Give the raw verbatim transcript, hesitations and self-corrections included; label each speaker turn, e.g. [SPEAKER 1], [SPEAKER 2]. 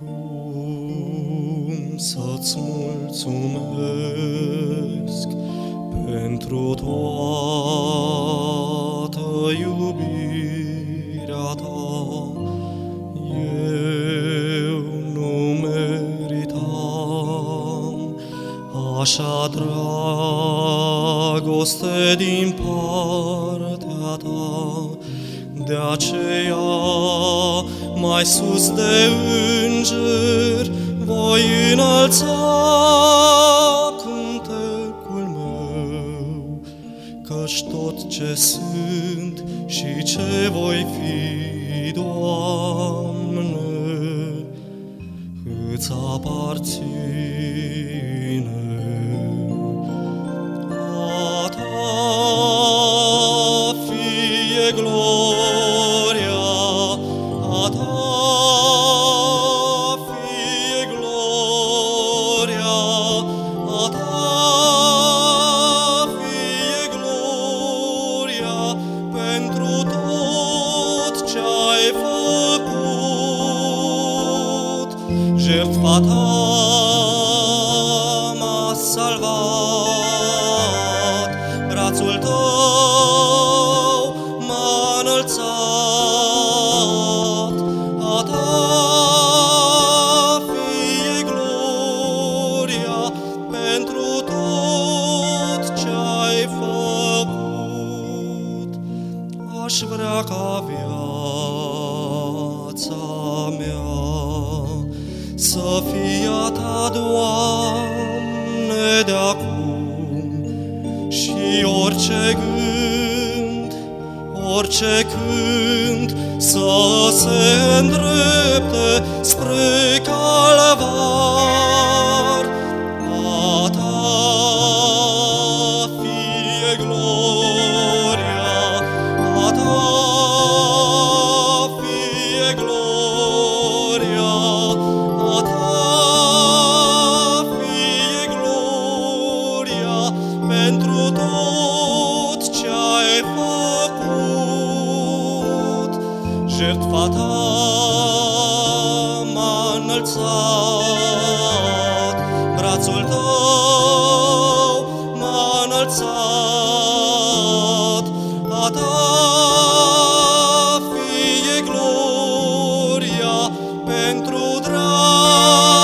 [SPEAKER 1] Cum să-ți mulțumesc pentru toată iubirea ta? Eu nu meritam așa dragoste din partea ta, de aceea mai sus de îngeri voi înălța cântecul meu, căci tot ce sunt și ce voi fi, Doamne, îți aparține. A ta fie gloria, a ta fie gloria, a ta fie gloria pentru tot ce ai făcut. Jertfa ta m-a salvat, brațul tău m-a înălțat. A ta fie gloria pentru tot ce ai făcut. Aș vrea ca viața mea să fie a ta, Doamne, de acum, și orice gând, orice cânt să se îndrepte spre calvar. A ta fie gloria, a ta fie gloria, a ta fie gloria pentru tot ce ai făcut. Jertfa ta m-a înălțat, brațul tău m-a înălțat. A ta fie gloria pentru drag.